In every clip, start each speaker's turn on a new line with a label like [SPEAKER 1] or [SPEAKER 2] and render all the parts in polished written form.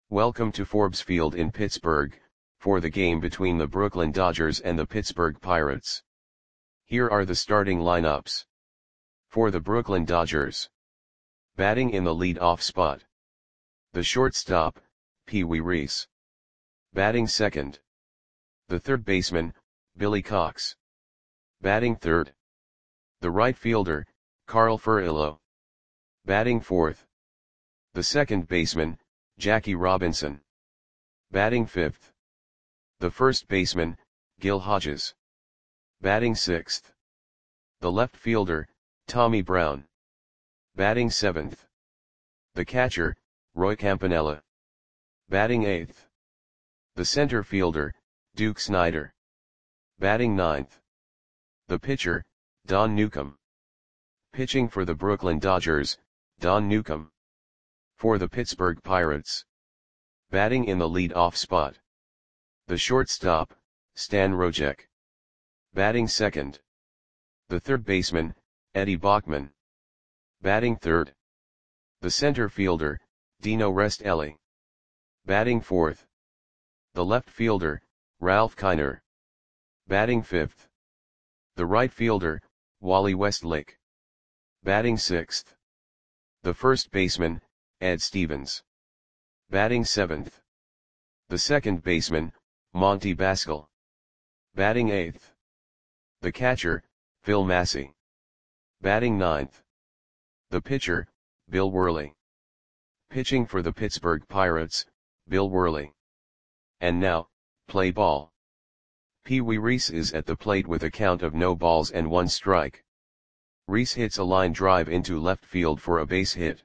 [SPEAKER 1] Welcome to Forbes Field in Pittsburgh, for the game between the Brooklyn Dodgers and the Pittsburgh Pirates. Here are the starting lineups. For the Brooklyn Dodgers. Batting in the lead-off spot. The shortstop, Pee Wee Reese. Batting second. The third baseman, Billy Cox. Batting third. The right fielder, Carl Furillo. Batting fourth. The second baseman, Jackie Robinson. Batting fifth. The first baseman, Gil Hodges. Batting sixth. The left fielder, Tommy Brown. Batting seventh. The catcher, Roy Campanella. Batting eighth. The center fielder, Duke Snider. Batting ninth. The pitcher, Don Newcombe. Pitching for the Brooklyn Dodgers, Don Newcombe. For the Pittsburgh Pirates. Batting in the lead-off spot. The shortstop, Stan Rojek. Batting second. The third baseman, Eddie Bachman. Batting third. The center fielder, Dino Restelli. Batting fourth. The left fielder, Ralph Kiner. Batting fifth. The right fielder, Wally Westlake. Batting sixth. The first baseman, Ed Stevens. Batting seventh. The second baseman, Monty Baskel. Batting eighth. The catcher, Phil Massey. Batting ninth. The pitcher, Bill Worley. Pitching for the Pittsburgh Pirates, Bill Worley. And now, play ball. Pee Wee Reese is at the plate with a count of no balls and 1 strike. Reese hits a line drive into left field for a base hit.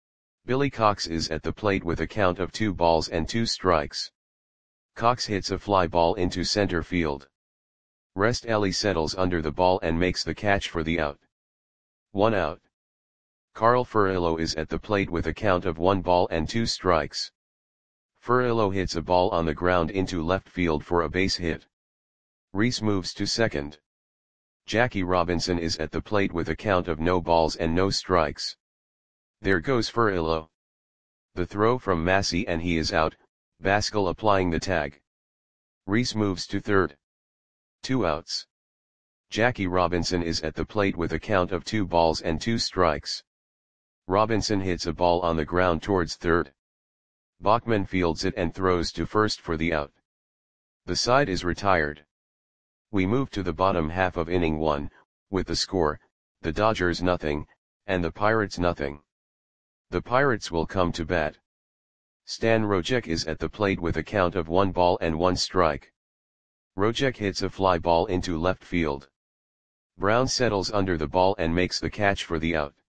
[SPEAKER 1] Billy Cox is at the plate with a count of 2 balls and 2 strikes. Cox hits a fly ball into center field. Restelli settles under the ball and makes the catch for the out. 1 out. Carl Furillo is at the plate with a count of 1 ball and 2 strikes. Furillo hits a ball on the ground into left field for a base hit. Reese moves to second. Jackie Robinson is at the plate with a count of no balls and no strikes. There goes Furillo. The throw from Massey and he is out, Baskel applying the tag. Reese moves to third. 2 outs. Jackie Robinson is at the plate with a count of 2 balls and 2 strikes. Robinson hits a ball on the ground towards third. Bachman fields it and throws to first for the out. The side is retired. We move to the bottom half of inning 1, with the score, the Dodgers nothing, and the Pirates nothing. The Pirates will come to bat. Stan Rojek is at the plate with a count of 1 ball and 1 strike. Rojek hits a fly ball into left field. Brown settles under the ball and makes the catch for the out.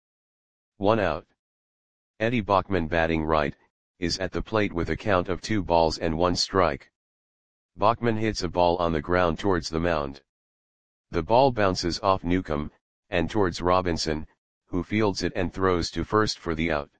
[SPEAKER 1] 1 out. Eddie Bachman batting right, is at the plate with a count of 2 balls and 1 strike. Bachman hits a ball on the ground towards the mound. The ball bounces off Newcombe, and towards Robinson, who fields it and throws to first for the out.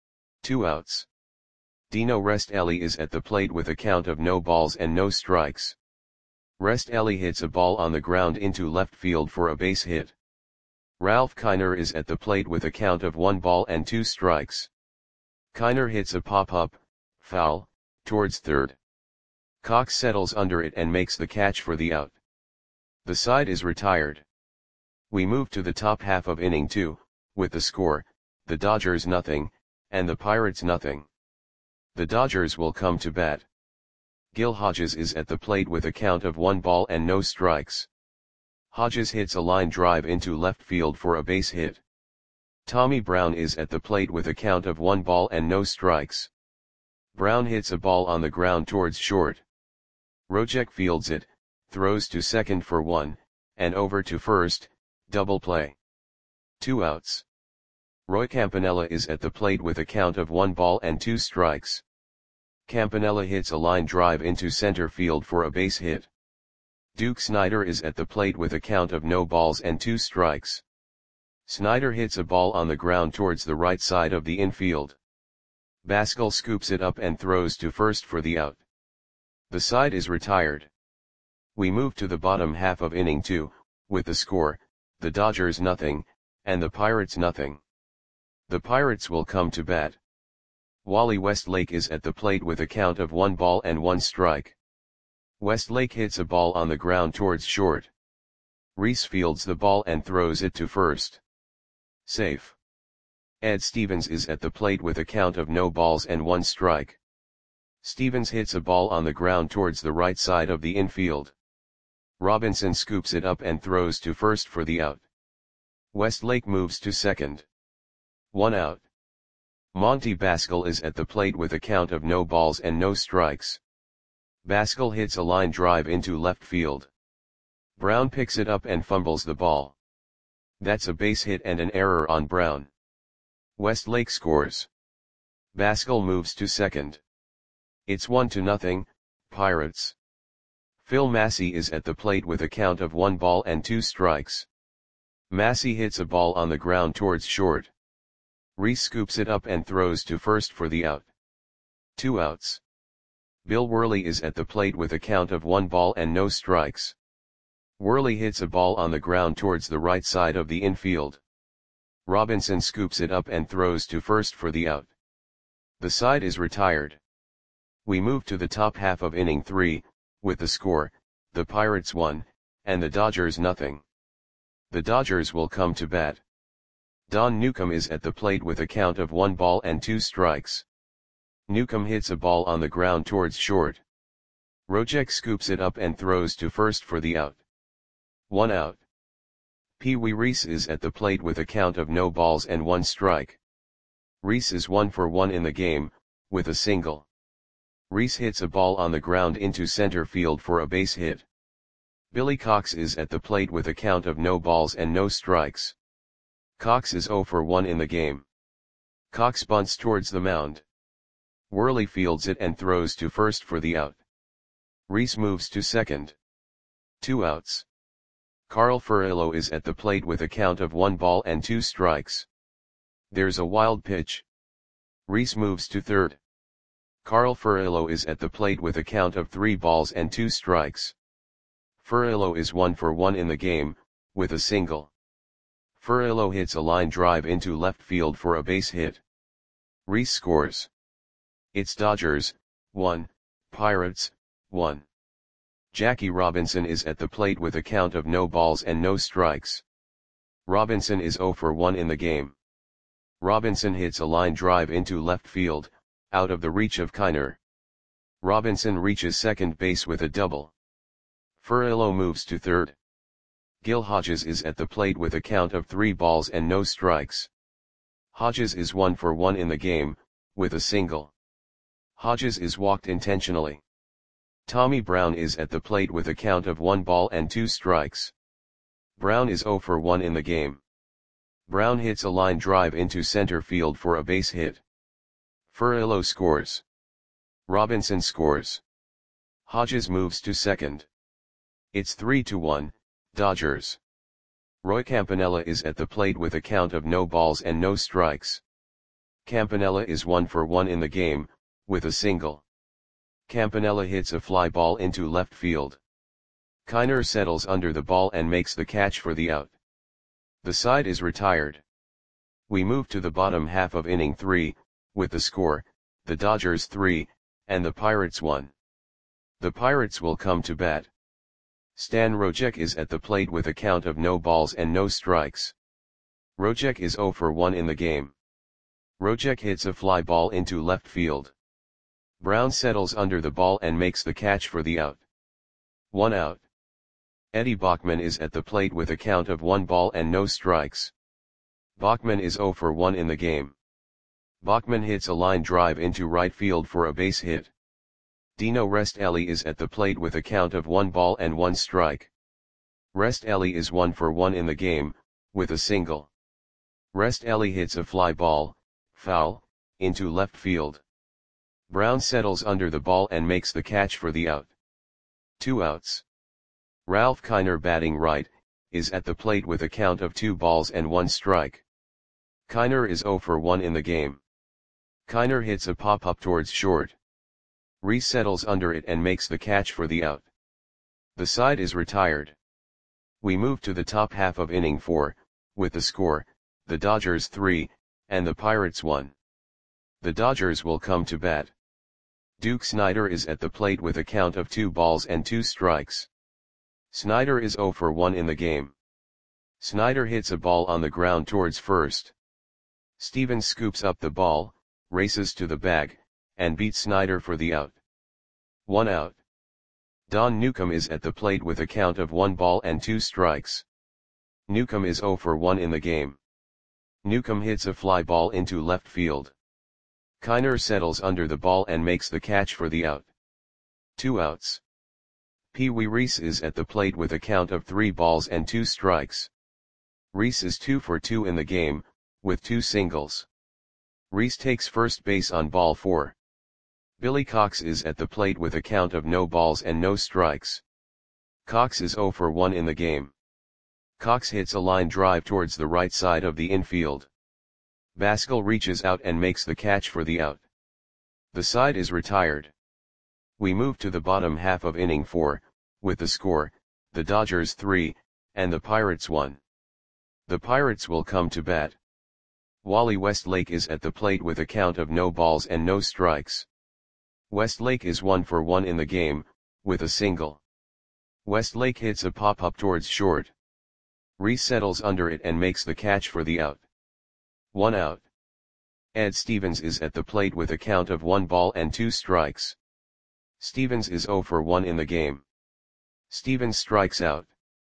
[SPEAKER 1] 2 outs. Dino Restelli is at the plate with a count of no balls and no strikes. Restelli hits a ball on the ground into left field for a base hit. Ralph Kiner is at the plate with a count of 1 ball and 2 strikes. Kiner hits a pop-up, foul, towards third. Cox settles under it and makes the catch for the out. The side is retired. We move to the top half of inning 2, with the score, the Dodgers nothing, and the Pirates nothing. The Dodgers will come to bat. Gil Hodges is at the plate with a count of 1 ball and no strikes. Hodges hits a line drive into left field for a base hit. Tommy Brown is at the plate with a count of 1 ball and no strikes. Brown hits a ball on the ground towards short. Rojek fields it, throws to second for 1, and over to first, double play. 2 outs. Roy Campanella is at the plate with a count of 1 ball and 2 strikes. Campanella hits a line drive into center field for a base hit. Duke Snider is at the plate with a count of no balls and 2 strikes. Snider hits a ball on the ground towards the right side of the infield. Baskel scoops it up and throws to first for the out. The side is retired. We move to the bottom half of inning 2, with the score, the Dodgers nothing, and the Pirates nothing. The Pirates will come to bat. Wally Westlake is at the plate with a count of 1 ball and 1 strike. Westlake hits a ball on the ground towards short. Rhys fields the ball and throws it to first. Safe. Ed Stevens is at the plate with a count of no balls and 1 strike. Stevens hits a ball on the ground towards the right side of the infield. Robinson scoops it up and throws to first for the out. Westlake moves to second. 1 out. Monty Baskel is at the plate with a count of no balls and no strikes. Baskel hits a line drive into left field. Brown picks it up and fumbles the ball. That's a base hit and an error on Brown. Westlake scores. Baskel moves to second. It's 1-0, Pirates. Phil Massey is at the plate with a count of 1 ball and 2 strikes. Massey hits a ball on the ground towards short. Rhys scoops it up and throws to first for the out. 2 outs. Bill Worley is at the plate with a count of 1 ball and no strikes. Worley hits a ball on the ground towards the right side of the infield. Robinson scoops it up and throws to first for the out. The side is retired. We move to the top half of inning 3, with the score, the Pirates 1, and the Dodgers 0. The Dodgers will come to bat. Don Newcomb is at the plate with a count of 1 ball and 2 strikes. Newcomb hits a ball on the ground towards short. Rojek scoops it up and throws to first for the out. 1 out. Pee Wee Reese is at the plate with a count of no balls and 1 strike. Reese is 1 for 1 in the game, with a single. Reese hits a ball on the ground into center field for a base hit. Billy Cox is at the plate with a count of no balls and no strikes. Cox is 0 for 1 in the game. Cox bunts towards the mound. Worley fields it and throws to first for the out. Reese moves to second. 2 outs. Carl Furillo is at the plate with a count of 1 ball and 2 strikes. There's a wild pitch. Reese moves to third. Carl Furillo is at the plate with a count of 3 balls and 2 strikes. Furillo is 1 for 1 in the game, with a single. Furillo hits a line drive into left field for a base hit. Reese scores. It's Dodgers 1, Pirates 1. Jackie Robinson is at the plate with a count of no balls and no strikes. Robinson is 0 for 1 in the game. Robinson hits a line drive into left field, out of the reach of Kiner. Robinson reaches second base with a double. Furillo moves to third. Gil Hodges is at the plate with a count of 3 balls and no strikes. Hodges is 1 for 1 in the game, with a single. Hodges is walked intentionally. Tommy Brown is at the plate with a count of 1 ball and 2 strikes. Brown is 0 for 1 in the game. Brown hits a line drive into center field for a base hit. Furillo scores. Robinson scores. Hodges moves to second. It's 3-1, Dodgers. Roy Campanella is at the plate with a count of no balls and no strikes. Campanella is 1 for 1 in the game, with a single. Campanella hits a fly ball into left field. Kiner settles under the ball and makes the catch for the out. The side is retired. We move to the bottom half of inning 3, with the score, the Dodgers 3, and the Pirates 1. The Pirates will come to bat. Stan Rojek is at the plate with a count of no balls and no strikes. Rojek is 0 for 1 in the game. Rojek hits a fly ball into left field. Brown settles under the ball and makes the catch for the out. 1 out. Eddie Bachman is at the plate with a count of 1 ball and no strikes. Bachman is 0 for 1 in the game. Bachman hits a line drive into right field for a base hit. Dino Restelli is at the plate with a count of 1 ball and 1 strike. Restelli is 1 for 1 in the game, with a single. Restelli hits a fly ball, foul, into left field. Brown settles under the ball and makes the catch for the out. 2 outs. Ralph Kiner, batting right, is at the plate with a count of 2 balls and 1 strike. Kiner is 0 for 1 in the game. Kiner hits a pop-up towards short. Rhys settles under it and makes the catch for the out. The side is retired. We move to the top half of inning 4, with the score, the Dodgers 3, and the Pirates 1. The Dodgers will come to bat. Duke Snider is at the plate with a count of 2 balls and 2 strikes. Snider is 0 for 1 in the game. Snider hits a ball on the ground towards first. Stevens scoops up the ball, races to the bag, and beats Snider for the out. 1 out. Don Newcomb is at the plate with a count of 1 ball and 2 strikes. Newcomb is 0 for 1 in the game. Newcomb hits a fly ball into left field. Kiner settles under the ball and makes the catch for the out. 2 outs. Pee Wee Reese is at the plate with a count of 3 balls and 2 strikes. Reese is 2 for 2 in the game, with 2 singles. Reese takes first base on ball 4. Billy Cox is at the plate with a count of no balls and no strikes. Cox is 0 for 1 in the game. Cox hits a line drive towards the right side of the infield. Baskell reaches out and makes the catch for the out. The side is retired. We move to the bottom half of inning 4, with the score, the Dodgers 3, and the Pirates 1. The Pirates will come to bat. Wally Westlake is at the plate with a count of no balls and no strikes. Westlake is 1 for 1 in the game, with a single. Westlake hits a pop-up towards short. Reese settles under it and makes the catch for the out. 1 out. Ed Stevens is at the plate with a count of 1 ball and 2 strikes. Stevens is 0 for 1 in the game. Stevens strikes out.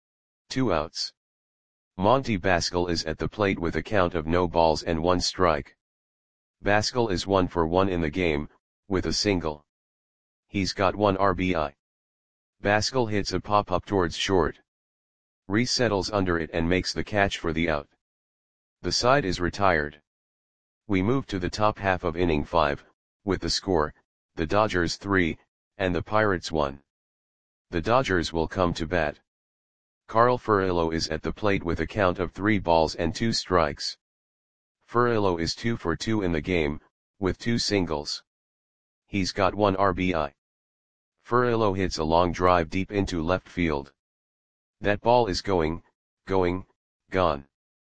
[SPEAKER 1] 2 outs. Monty Baskell is at the plate with a count of no balls and 1 strike. Baskell is 1 for 1 in the game, with a single. He's got 1 RBI. Baskell hits a pop-up towards short. Reese settles under it and makes the catch for the out. The side is retired. We move to the top half of inning 5, with the score, the Dodgers 3, and the Pirates 1. The Dodgers will come to bat. Carl Furillo is at the plate with a count of 3 balls and 2 strikes. Furillo is 2 for 2 in the game, with 2 singles. He's got 1 RBI. Furillo hits a long drive deep into left field. That ball is going, gone.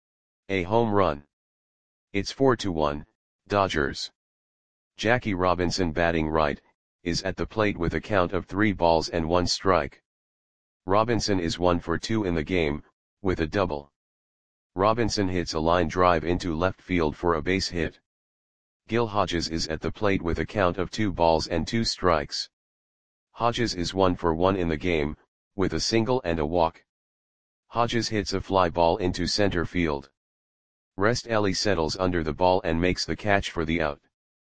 [SPEAKER 1] A home run. It's 4-1, Dodgers. Jackie Robinson, batting right, is at the plate with a count of 3 balls and 1 strike. Robinson is 1 for 2 in the game, with a double. Robinson hits a line drive into left field for a base hit. Gil Hodges is at the plate with a count of 2 balls and 2 strikes. Hodges is 1 for 1 in the game, with a single and a walk. Hodges hits a fly ball into center field. Rest Ellie settles under the ball and makes the catch for the out.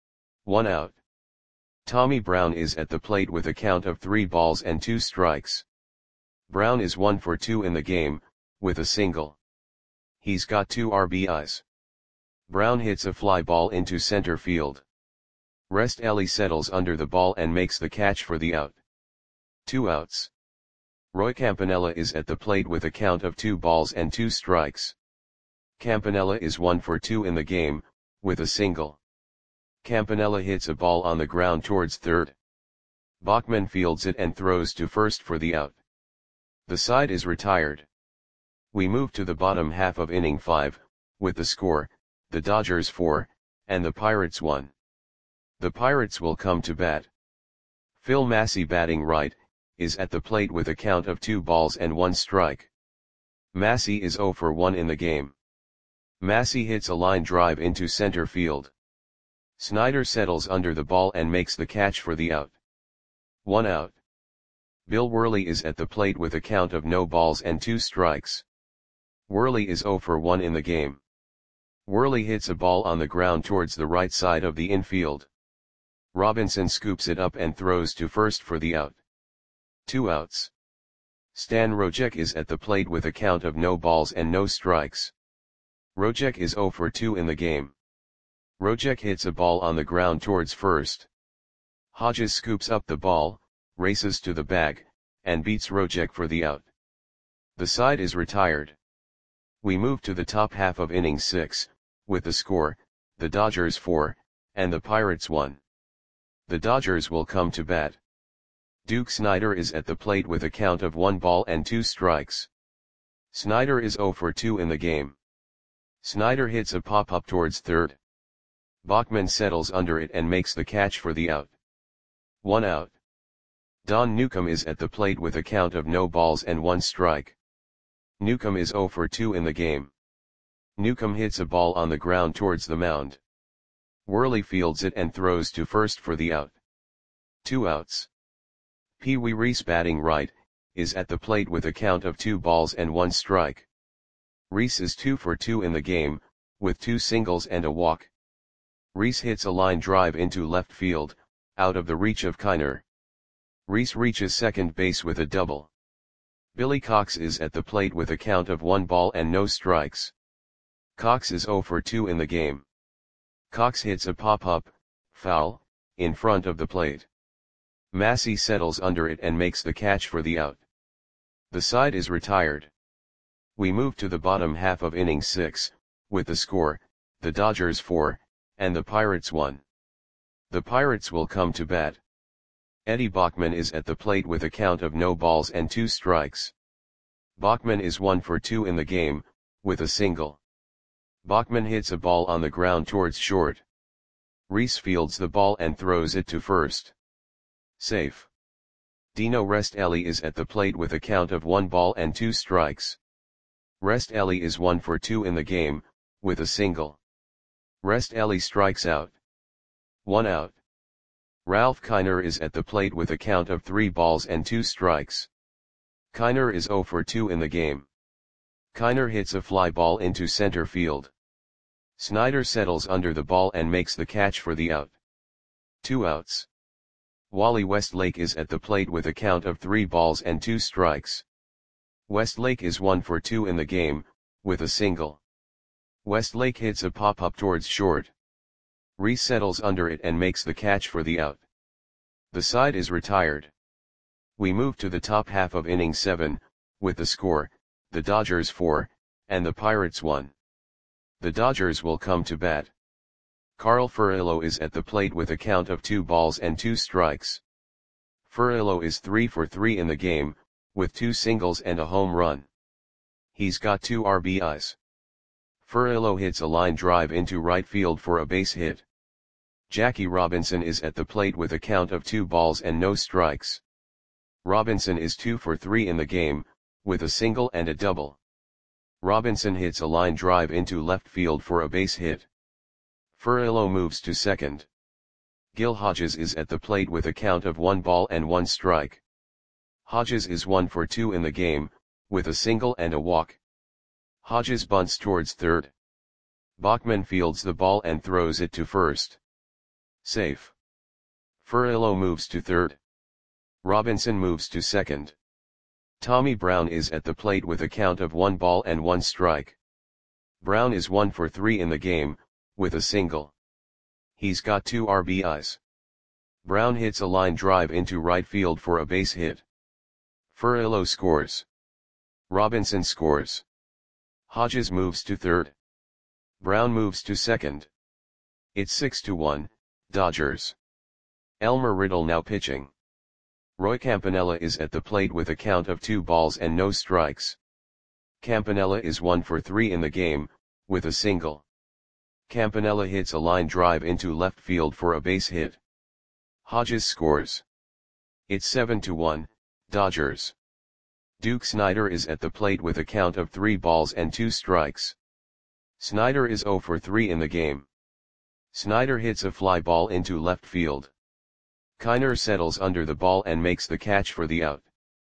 [SPEAKER 1] 1 out. Tommy Brown is at the plate with a count of 3 balls and 2 strikes. Brown is 1 for 2 in the game, with a single. He's got 2 RBIs. Brown hits a fly ball into center field. Rest Ellie settles under the ball and makes the catch for the out. 2 outs. Roy Campanella is at the plate with a count of 2 balls and 2 strikes. Campanella is 1 for 2 in the game, with a single. Campanella hits a ball on the ground towards third. Bachman fields it and throws to first for the out. The side is retired. We move to the bottom half of inning 5, with the score, the Dodgers 4, and the Pirates 1. The Pirates will come to bat. Phil Massey, batting right, is at the plate with a count of 2 balls and 1 strike. Massey is 0 for 1 in the game. Massey hits a line drive into center field. Snider settles under the ball and makes the catch for the out. 1 out. Bill Worley is at the plate with a count of no balls and 2 strikes. Worley is 0 for 1 in the game. Worley hits a ball on the ground towards the right side of the infield. Robinson scoops it up and throws to first for the out. 2 outs. Stan Rojek is at the plate with a count of no balls and no strikes. Rojek is 0 for 2 in the game. Rojek hits a ball on the ground towards first. Hodges scoops up the ball, races to the bag, and beats Rojek for the out. The side is retired. We move to the top half of inning 6, with the score, the Dodgers 4, and the Pirates 1. The Dodgers will come to bat. Duke Snider is at the plate with a count of 1 ball and 2 strikes. Snider is 0 for 2 in the game. Snider hits a pop-up towards third. Bachman settles under it and makes the catch for the out. 1 out. Don Newcomb is at the plate with a count of no balls and 1 strike. Newcomb is 0 for 2 in the game. Newcomb hits a ball on the ground towards the mound. Worley fields it and throws to first for the out. 2 outs. Pee Wee Reese, batting right, is at the plate with a count of 2 balls and 1 strike. Reese is 2 for 2 in the game, with 2 singles and a walk. Reese hits a line drive into left field, out of the reach of Kiner. Reese reaches second base with a double. Billy Cox is at the plate with a count of 1 ball and no strikes. Cox is 0 for 2 in the game. Cox hits a pop-up, foul, in front of the plate. Massey settles under it and makes the catch for the out. The side is retired. We move to the bottom half of inning 6, with the score, the Dodgers 4, and the Pirates 1. The Pirates will come to bat. Eddie Bachman is at the plate with a count of no balls and 2 strikes. Bachman is 1 for 2 in the game, with a single. Bachman hits a ball on the ground towards short. Reese fields the ball and throws it to first. Safe. Dino Restelli is at the plate with a count of 1 ball and 2 strikes. Restelli is 1 for 2 in the game, with a single. Restelli strikes out. 1 out. Ralph Kiner is at the plate with a count of 3 balls and 2 strikes. Kiner is 0 for 2 in the game. Kiner hits a fly ball into center field. Snyder settles under the ball and makes the catch for the out. 2 outs. Wally Westlake is at the plate with a count of 3 balls and 2 strikes. Westlake is 1 for 2 in the game, with a single. Westlake hits a pop-up towards short. Reese settles under it and makes the catch for the out. The side is retired. We move to the top half of inning 7, with the score, the Dodgers 4, and the Pirates 1. The Dodgers will come to bat. Carl Furillo is at the plate with a count of 2 balls and 2 strikes. Furillo is 3 for 3 in the game, with 2 singles and a home run. He's got 2 RBIs. Furillo hits a line drive into right field for a base hit. Jackie Robinson is at the plate with a count of 2 balls and no strikes. Robinson is 2 for 3 in the game, with a single and a double. Robinson hits a line drive into left field for a base hit. Furillo moves to second. Gil Hodges is at the plate with a count of 1 ball and 1 strike. Hodges is 1 for 2 in the game, with a single and a walk. Hodges bunts towards third. Bachman fields the ball and throws it to first. Safe. Furillo moves to third. Robinson moves to second. Tommy Brown is at the plate with a count of 1 ball and 1 strike. Brown is 1 for 3 in the game, with a single. He's got 2 RBIs. Brown hits a line drive into right field for a base hit. Furillo scores. Robinson scores. Hodges moves to third. Brown moves to second. It's 6-1, Dodgers. Elmer Riddle now pitching. Roy Campanella is at the plate with a count of 2 balls and no strikes. Campanella is 1 for 3 in the game, with a single. Campanella hits a line drive into left field for a base hit. Hodges scores. It's 7-1, Dodgers. Duke Snider is at the plate with a count of 3 balls and 2 strikes. Snider is 0 for 3 in the game. Snider hits a fly ball into left field. Kiner settles under the ball and makes the catch for the out.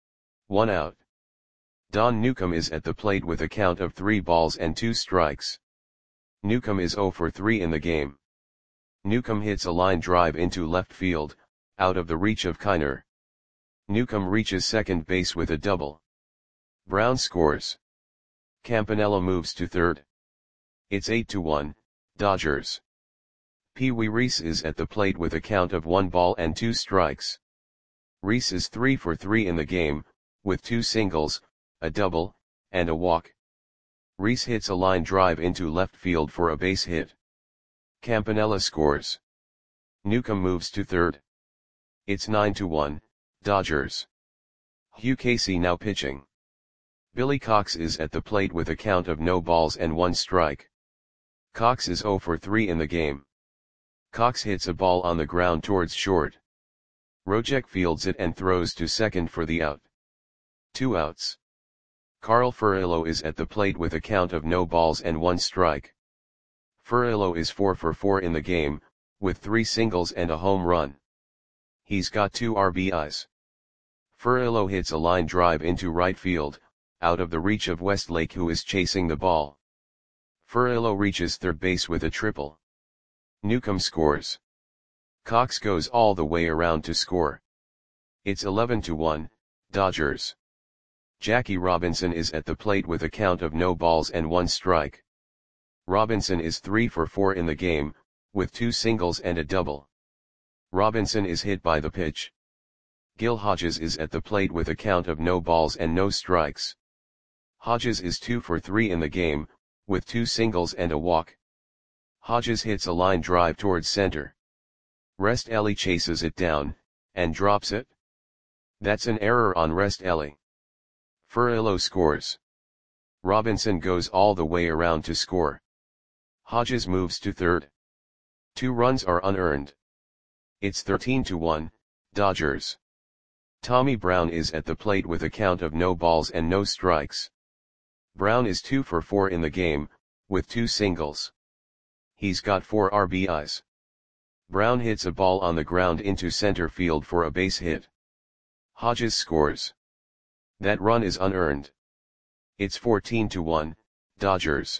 [SPEAKER 1] 1 out. Don Newcomb is at the plate with a count of 3 balls and 2 strikes. Newcomb is 0 for 3 in the game. Newcomb hits a line drive into left field, out of the reach of Kiner. Newcomb reaches second base with a double. Brown scores. Campanella moves to third. It's 8-1, Dodgers. Pee Wee Reese is at the plate with a count of 1 ball and 2 strikes. Reese is 3 for 3 in the game, with 2 singles, a double, and a walk. Reese hits a line drive into left field for a base hit. Campanella scores. Newcomb moves to third. It's 9-1, Dodgers. Hugh Casey now pitching. Billy Cox is at the plate with a count of no balls and 1 strike. Cox is 0 for 3 in the game. Cox hits a ball on the ground towards short. Rojek fields it and throws to second for the out. 2 outs. Carl Furillo is at the plate with a count of no balls and 1 strike. Furillo is 4 for 4 in the game, with 3 singles and a home run. He's got 2 RBIs. Furillo hits a line drive into right field, out of the reach of Westlake, who is chasing the ball. Furillo reaches third base with a triple. Newcomb scores. Cox goes all the way around to score. It's 11-1, Dodgers. Jackie Robinson is at the plate with a count of no balls and 1 strike. Robinson is 3 for 4 in the game, with 2 singles and a double. Robinson is hit by the pitch. Gil Hodges is at the plate with a count of no balls and no strikes. Hodges is 2 for 3 in the game, with 2 singles and a walk. Hodges hits a line drive towards center. Restelli chases it down, and drops it. That's an error on Restelli. Furillo scores. Robinson goes all the way around to score. Hodges moves to third. 2 runs are unearned. It's 13-1, Dodgers. Tommy Brown is at the plate with a count of no balls and no strikes. Brown is 2 for 4 in the game, with 2 singles. He's got 4 RBIs. Brown hits a ball on the ground into center field for a base hit. Hodges scores. That run is unearned. It's 14-1, Dodgers.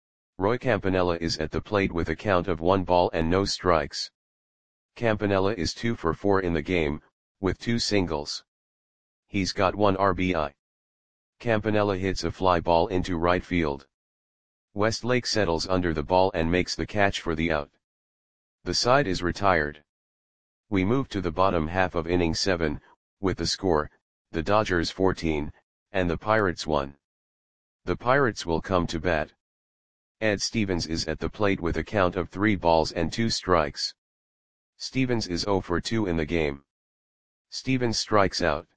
[SPEAKER 1] Roy Campanella is at the plate with a count of 1 ball and no strikes. Campanella is 2 for 4 in the game, with 2 singles. He's got 1 RBI. Campanella hits a fly ball into right field. Westlake settles under the ball and makes the catch for the out. The side is retired. We move to the bottom half of inning 7, with the score, the Dodgers 14, and the Pirates 1. The Pirates will come to bat. Ed Stevens is at the plate with a count of 3 balls and 2 strikes. Stevens is 0 for 2 in the game. Stevens strikes out.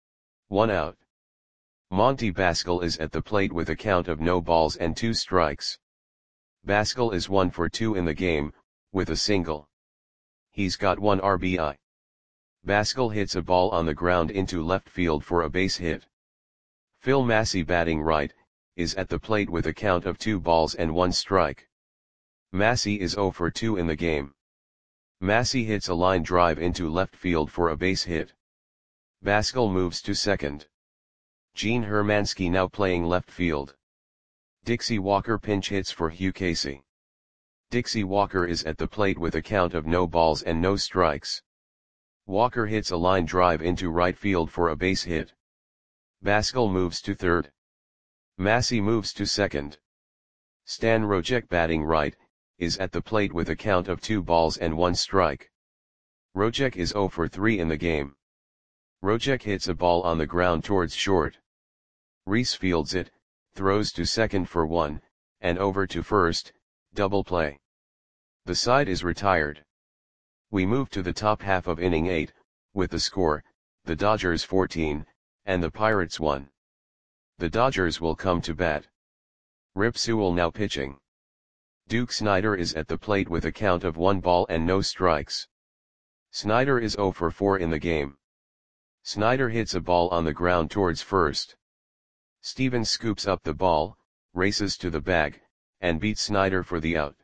[SPEAKER 1] 1 out. Monty Baskel is at the plate with a count of no balls and 2 strikes. Baskel is 1 for 2 in the game, with a single. He's got 1 RBI. Baskel hits a ball on the ground into left field for a base hit. Phil Massey, batting right, is at the plate with a count of 2 balls and 1 strike. Massey is 0 for 2 in the game. Massey hits a line drive into left field for a base hit. Baskel moves to second. Gene Hermansky now playing left field. Dixie Walker pinch hits for Hugh Casey. Dixie Walker is at the plate with a count of no balls and no strikes. Walker hits a line drive into right field for a base hit. Baskel moves to third. Massey moves to second. Stan Rojek, batting right, is at the plate with a count of 2 balls and 1 strike. Rojek is 0 for 3 in the game. Rojek hits a ball on the ground towards short. Reese fields it, throws to second for 1, and over to first, double play. The side is retired. We move to the top half of inning 8, with the score, the Dodgers 14, and the Pirates 1. The Dodgers will come to bat. Rip Sewell now pitching. Duke Snider is at the plate with a count of 1 ball and no strikes. Snider is 0 for 4 in the game. Snider hits a ball on the ground towards first. Stevens scoops up the ball, races to the bag, and beats Snider for the out.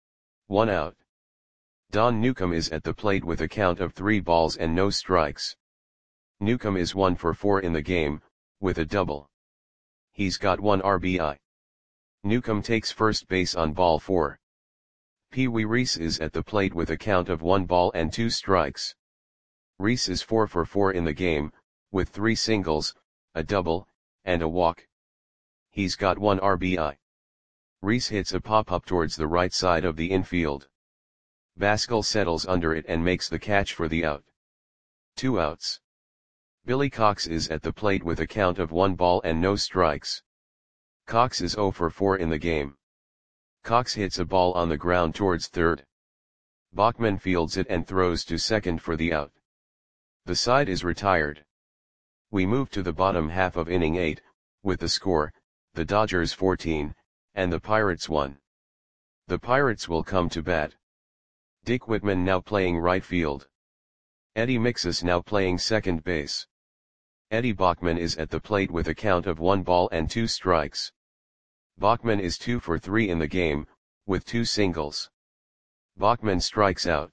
[SPEAKER 1] 1 out. Don Newcomb is at the plate with a count of 3 balls and no strikes. Newcomb is 1 for 4 in the game, with a double. He's got 1 RBI. Newcomb takes first base on ball 4. Pee Wee Reese is at the plate with a count of 1 ball and 2 strikes. Reese is 4 for 4 in the game, with 3 singles, a double, and a walk. He's got 1 RBI. Reese hits a pop-up towards the right side of the infield. Baskel settles under it and makes the catch for the out. 2 outs. Billy Cox is at the plate with a count of 1 ball and no strikes. Cox is 0 for 4 in the game. Cox hits a ball on the ground towards third. Bachman fields it and throws to second for the out. The side is retired. We move to the bottom half of inning 8, with the score, the Dodgers 14, and the Pirates 1. The Pirates will come to bat. Dick Whitman now playing right field. Eddie Mixus now playing second base. Eddie Bachman is at the plate with a count of 1 ball and 2 strikes. Bachman is 2 for 3 in the game, with 2 singles. Bachman strikes out.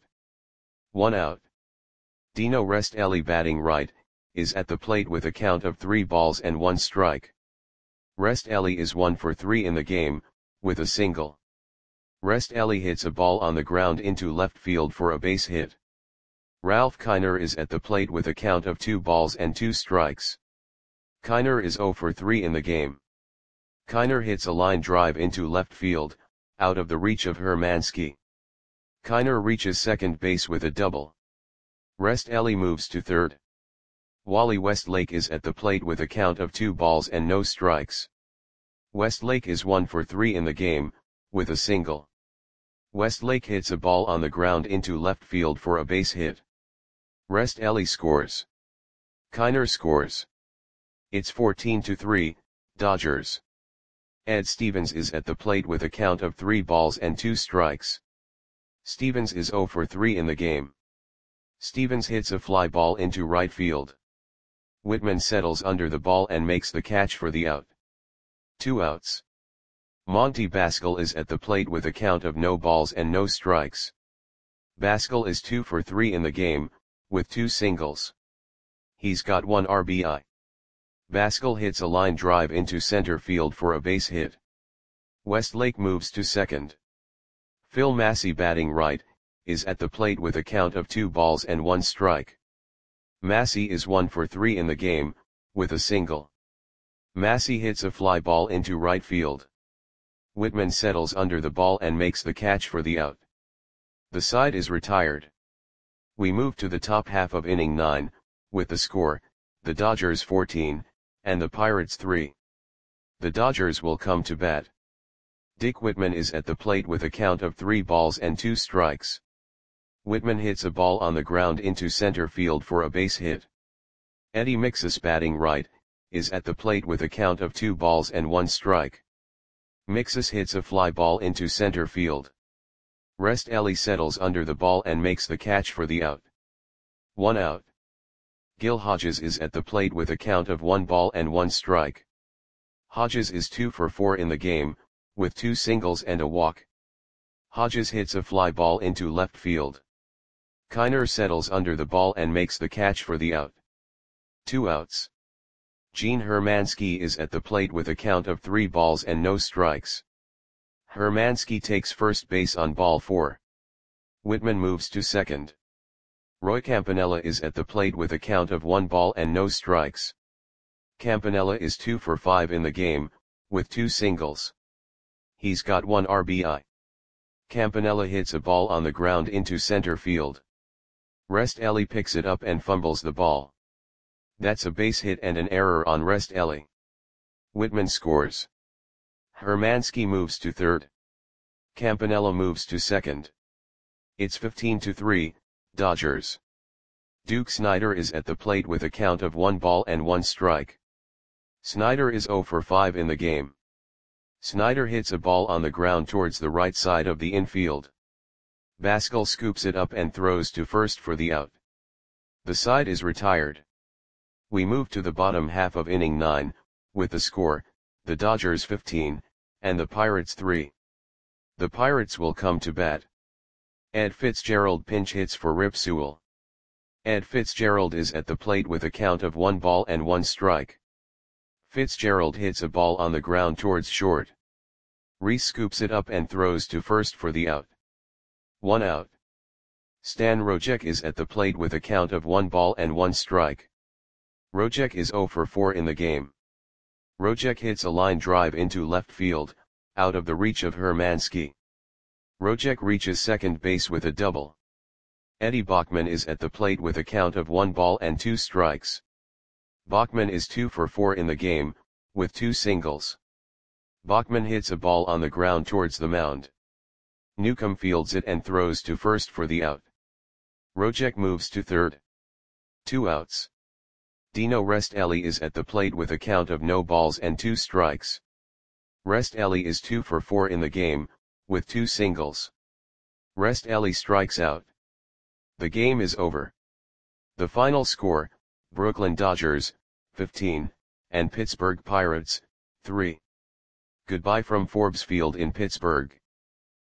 [SPEAKER 1] 1 out. Dino Restelli batting right, is at the plate with a count of 3 balls and 1 strike. Restelli is 1 for 3 in the game, with a single. Restelli hits a ball on the ground into left field for a base hit. Ralph Kiner is at the plate with a count of 2 balls and 2 strikes. Kiner is 0 for 3 in the game. Kiner hits a line drive into left field, out of the reach of Hermansky. Kiner reaches second base with a double. Restelli moves to third. Wally Westlake is at the plate with a count of 2 balls and no strikes. Westlake is 1 for 3 in the game, with a single. Westlake hits a ball on the ground into left field for a base hit. Restelli scores. Kiner scores. It's 14-3, Dodgers. Ed Stevens is at the plate with a count of 3 balls and 2 strikes. Stevens is 0 for 3 in the game. Stevens hits a fly ball into right field. Whitman settles under the ball and makes the catch for the out. 2 outs. Monty Baskel is at the plate with a count of no balls and no strikes. Baskel is 2 for 3 in the game, with 2 singles. He's got 1 RBI. Baskel hits a line drive into center field for a base hit. Westlake moves to second. Phil Massey batting right, is at the plate with a count of 2 balls and 1 strike. Massey is 1 for 3 in the game, with a single. Massey hits a fly ball into right field. Whitman settles under the ball and makes the catch for the out. The side is retired. We move to the top half of inning 9, with the score, the Dodgers 14, and the Pirates 3. The Dodgers will come to bat. Dick Whitman is at the plate with a count of 3 balls and 2 strikes. Whitman hits a ball on the ground into center field for a base hit. Eddie Mixus batting right, is at the plate with a count of 2 balls and 1 strike. Mixus hits a fly ball into center field. Restelli settles under the ball and makes the catch for the out. 1 out. Gil Hodges is at the plate with a count of 1 ball and 1 strike. Hodges is 2 for 4 in the game, with 2 singles and a walk. Hodges hits a fly ball into left field. Kiner settles under the ball and makes the catch for the out. 2 outs. Gene Hermansky is at the plate with a count of 3 balls and no strikes. Hermansky takes first base on ball 4. Whitman moves to second. Roy Campanella is at the plate with a count of 1 ball and no strikes. Campanella is 2 for 5 in the game, with 2 singles. He's got 1 RBI. Campanella hits a ball on the ground into center field. Restelli picks it up and fumbles the ball. That's a base hit and an error on Restelli. Whitman scores. Hermansky moves to third. Campanella moves to second. It's 15-3, Dodgers. Duke Snider is at the plate with a count of 1 ball and 1 strike. Snider is 0 for 5 in the game. Snider hits a ball on the ground towards the right side of the infield. Baskel scoops it up and throws to first for the out. The side is retired. We move to the bottom half of inning 9, with the score, the Dodgers 15, and the Pirates 3. The Pirates will come to bat. Ed Fitzgerald pinch hits for Rip Sewell. Ed Fitzgerald is at the plate with a count of 1 ball and 1 strike. Fitzgerald hits a ball on the ground towards short. Reese scoops it up and throws to first for the out. 1 out. Stan Rojek is at the plate with a count of 1 ball and 1 strike. Rojek is 0 for 4 in the game. Rojek hits a line drive into left field, out of the reach of Hermansky. Rojek reaches second base with a double. Eddie Bachman is at the plate with a count of 1 ball and 2 strikes. Bachman is 2 for 4 in the game, with 2 singles. Bachman hits a ball on the ground towards the mound. Newcomb fields it and throws to first for the out. Rojek moves to third. 2 outs. Dino Restelli is at the plate with a count of no balls and 2 strikes. Restelli is 2 for 4 in the game, with 2 singles. Rest Ellie strikes out. The game is over. The final score, Brooklyn Dodgers, 15, and Pittsburgh Pirates, 3. Goodbye from Forbes Field in Pittsburgh.